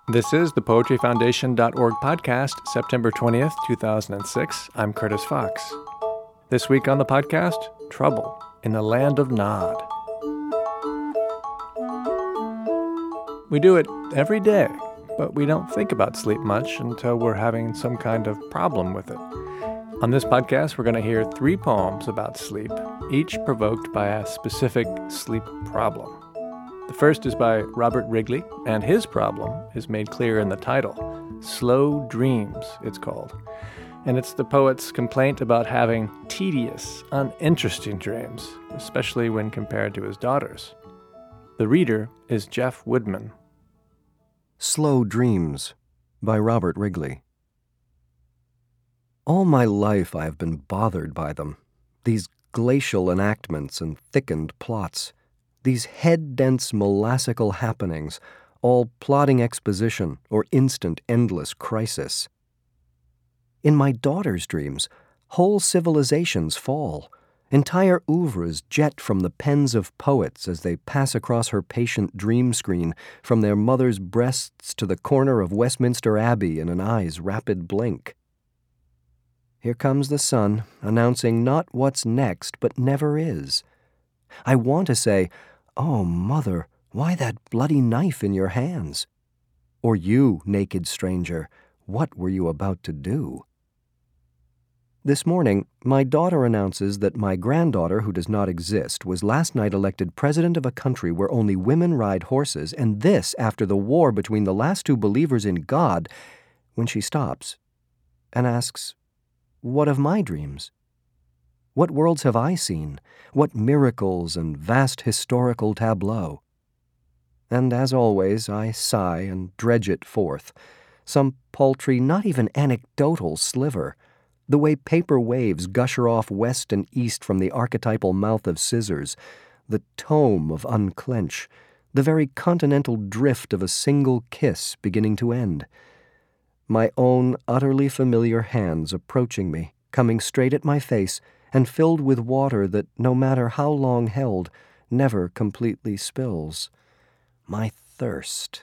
This is the PoetryFoundation.org podcast, September 20th, 2006. I'm Curtis Fox. This week on the podcast, Trouble in the Land of Nod. We do it every day, but we don't think about sleep much until we're having some kind of problem with it. On this podcast, we're going to hear 3 poems about sleep, each provoked by a specific sleep problem. The first is by Robert Wrigley, and his problem is made clear in the title. Slow Dreams, it's called. And it's the poet's complaint about having tedious, uninteresting dreams, especially when compared to his daughters. The reader is Jeff Woodman. Slow Dreams by Robert Wrigley. All my life I have been bothered by them, these glacial enactments and thickened plots. These head-dense molassical happenings, all plodding exposition or instant endless crisis. In my daughter's dreams, whole civilizations fall. Entire oeuvres jet from the pens of poets as they pass across her patient dream screen from their mother's breasts to the corner of Westminster Abbey in an eye's rapid blink. Here comes the sun, announcing not what's next, but never is. I want to say, "Oh, Mother, why that bloody knife in your hands?" Or you, naked stranger, what were you about to do? This morning, my daughter announces that my granddaughter, who does not exist, was last night elected president of a country where only women ride horses, and this after the war between the last 2 believers in God, when she stops and asks, "What of my dreams? What worlds have I seen? What miracles and vast historical tableau?" And as always, I sigh and dredge it forth, some paltry, not even anecdotal sliver, the way paper waves gusher off west and east from the archetypal mouth of scissors, the tome of unclench, the very continental drift of a single kiss beginning to end. My own utterly familiar hands approaching me, coming straight at my face, and filled with water that, no matter how long held, never completely spills. My thirst.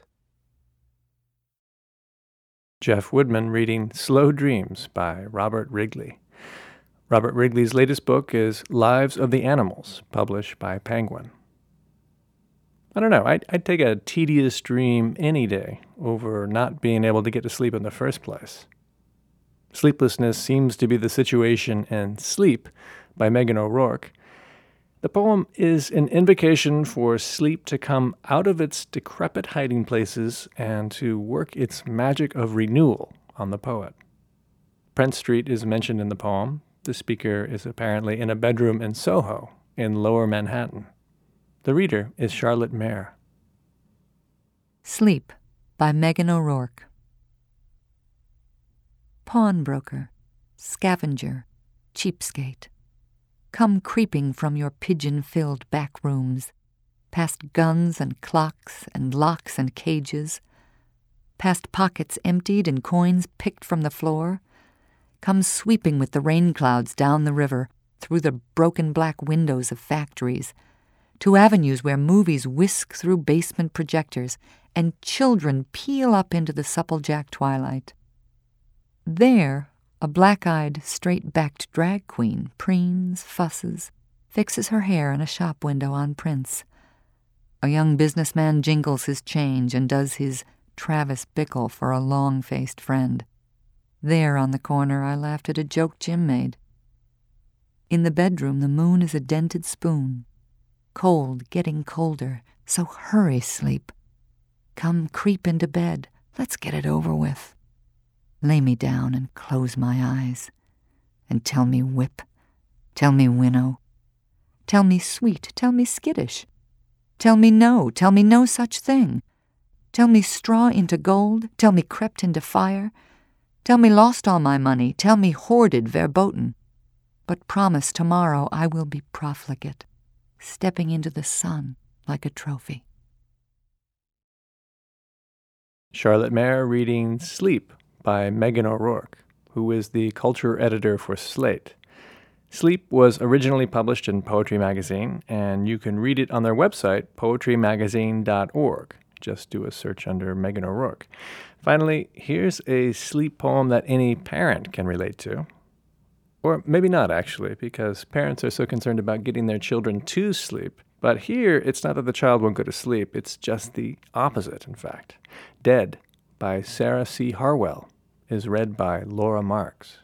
Jeff Woodman reading Slow Dreams by Robert Wrigley. Robert Wrigley's latest book is Lives of the Animals, published by Penguin. I don't know, I'd take a tedious dream any day over not being able to get to sleep in the first place. Sleeplessness seems to be the situation in Sleep by Megan O'Rourke. The poem is an invocation for sleep to come out of its decrepit hiding places and to work its magic of renewal on the poet. Prince Street is mentioned in the poem. The speaker is apparently in a bedroom in Soho, in Lower Manhattan. The reader is Charlotte Mayer. Sleep by Megan O'Rourke. Pawnbroker, scavenger, cheapskate, come creeping from your pigeon-filled back rooms, past guns and clocks and locks and cages, past pockets emptied and coins picked from the floor, come sweeping with the rain clouds down the river, through the broken black windows of factories, to avenues where movies whisk through basement projectors and children peel up into the supplejack twilight. There, a black-eyed, straight-backed drag queen preens, fusses, fixes her hair in a shop window on Prince. A young businessman jingles his change and does his Travis Bickle for a long-faced friend. There on the corner I laughed at a joke Jim made. In the bedroom the moon is a dented spoon. Cold, getting colder, so hurry, sleep. Come creep into bed, let's get it over with. Lay me down and close my eyes, and tell me whip, tell me winnow, tell me sweet, tell me skittish, tell me no such thing, tell me straw into gold, tell me crept into fire, tell me lost all my money, tell me hoarded verboten, but promise tomorrow I will be profligate, stepping into the sun like a trophy. Charlotte Mayer reading Sleep by Megan O'Rourke, who is the culture editor for Slate. Sleep was originally published in Poetry Magazine, and you can read it on their website, poetrymagazine.org. Just do a search under Megan O'Rourke. Finally, here's a sleep poem that any parent can relate to. Or maybe not, actually, because parents are so concerned about getting their children to sleep. But here, it's not that the child won't go to sleep. It's just the opposite, in fact. Dead by Sarah C. Harwell is read by Laura Marks.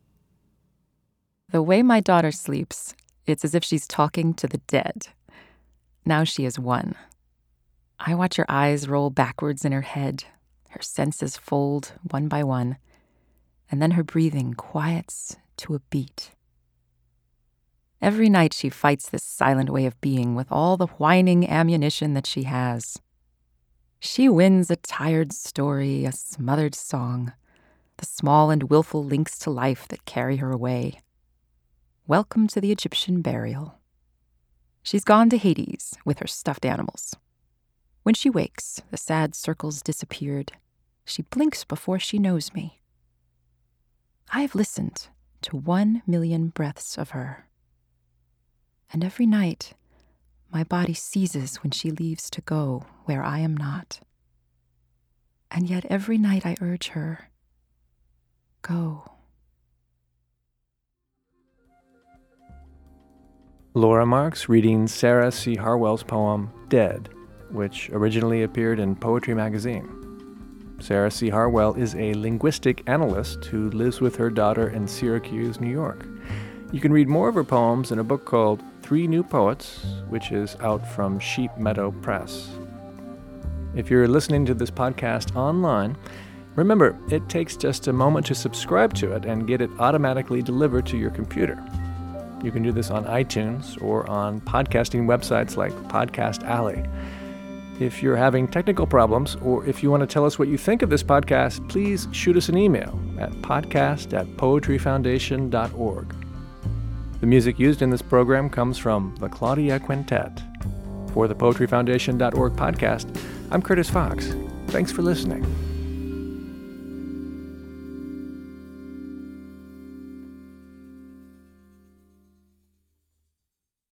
The way my daughter sleeps, it's as if she's talking to the dead. Now she is one. I watch her eyes roll backwards in her head, her senses fold one by one, and then her breathing quiets to a beat. Every night she fights this silent way of being with all the whining ammunition that she has. She wins a tired story, a smothered song, the small and willful links to life that carry her away. Welcome to the Egyptian burial. She's gone to Hades with her stuffed animals. When she wakes, the sad circles disappeared. She blinks before she knows me. I have listened to 1 million breaths of her. And every night, my body seizes when she leaves to go where I am not. And yet every night I urge her, go. Laura Marks reading Sarah C. Harwell's poem, Dead, which originally appeared in Poetry magazine. Sarah C. Harwell is a linguistic analyst who lives with her daughter in Syracuse, New York. You can read more of her poems in a book called 3 New Poets, which is out from Sheep Meadow Press. If you're listening to this podcast online, remember, it takes just a moment to subscribe to it and get it automatically delivered to your computer. You can do this on iTunes or on podcasting websites like Podcast Alley. If you're having technical problems, or if you want to tell us what you think of this podcast, please shoot us an email at podcast@poetryfoundation.org. The music used in this program comes from the Claudia Quintet. For the poetryfoundation.org podcast, I'm Curtis Fox. Thanks for listening.